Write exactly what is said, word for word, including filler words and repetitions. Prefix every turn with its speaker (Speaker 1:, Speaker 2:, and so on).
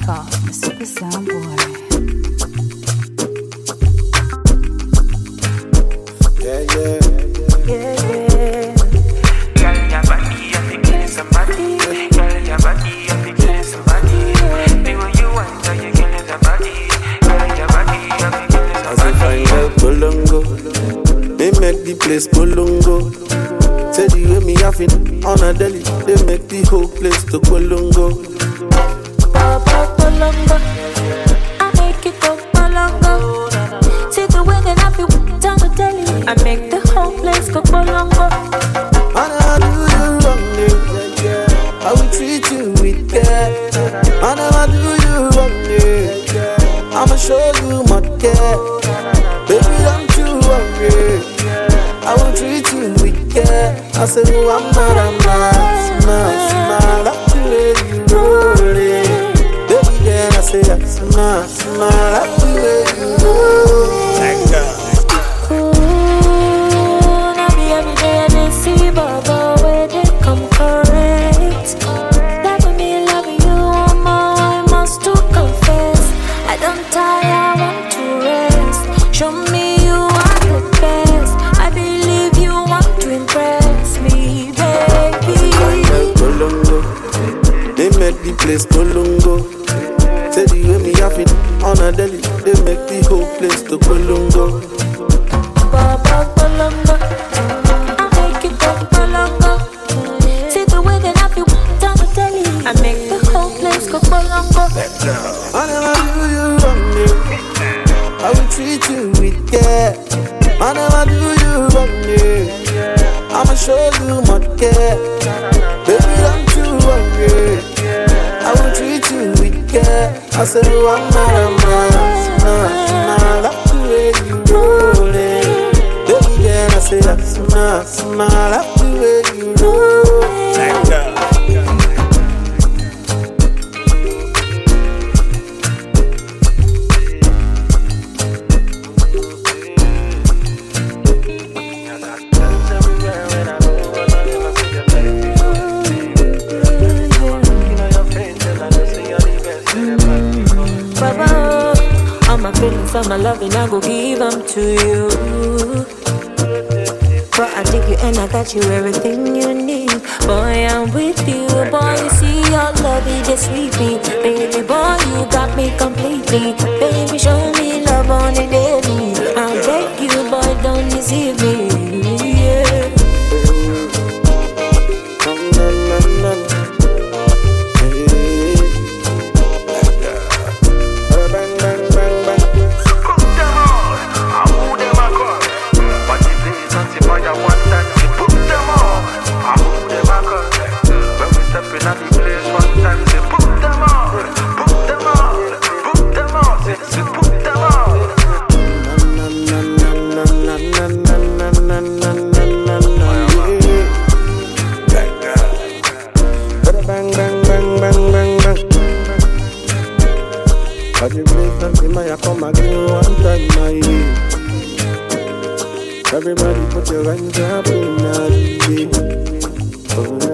Speaker 1: Alpha, the super sound boy.
Speaker 2: Yeah, yeah,
Speaker 1: yeah, yeah.
Speaker 3: Girl, your body, I think killing somebody. Girl, your body, I think killing somebody. The way you want, so you killing somebody. Girl, your body, I think killing somebody.
Speaker 2: as if I know Bolongo, they make the place Bolongo. Say the way me have it on a deli, they make the whole place to Bolongo.
Speaker 4: Baba Bolongo, I make it go Bolongo. See the way that I feel down the deli, I make the whole place go Bolongo.
Speaker 2: And I do you wrong, yeah, yeah. I will treat you with care. I never do you wrong, yeah. I'ma show you my care. Baby, don't you worry. I will treat you with care. I say, oh, I'm not, I'm not, smile, smile. Like the way you roll it. Baby, then I say, I smile, smile. Like the way you roll it. Like that.
Speaker 4: Ooh, now be every day I see Baba where they come correct. Loving me, loving you, I'm all I must to confess. I don't tire, I want to rest. Show me you are the best. I believe you want to impress me, baby.
Speaker 2: Bolongo, they make the place Bolongo. Say the way me have it on a deli, they make the whole place to Bolongo.
Speaker 4: Baba Bolongo, I make it go Bolongo. See the way that I feel down the deli, I make the whole place go Bolongo.
Speaker 2: I never do you wrong, yeah. I will treat you with care. I never do you wrong, yeah. I'ma show you my care. Baby, don't you worry. I will treat you with care. I said, oh, I'm not a man, nah, nah. Like the way you roll it. Baby, then I say, I smile, smile. Like the way you roll it. Like that.
Speaker 4: Baba, all my feelings, all my loving, I go give them to you. But I dig you and I got you everything you need. Boy, I'm with you. Boy, you see your love, it just sweet me. Baby boy, you got me completely. Baby, show me love on the daily. I beg you, boy, don't deceive me. Yeah.
Speaker 2: Everybody put your hands up in the air.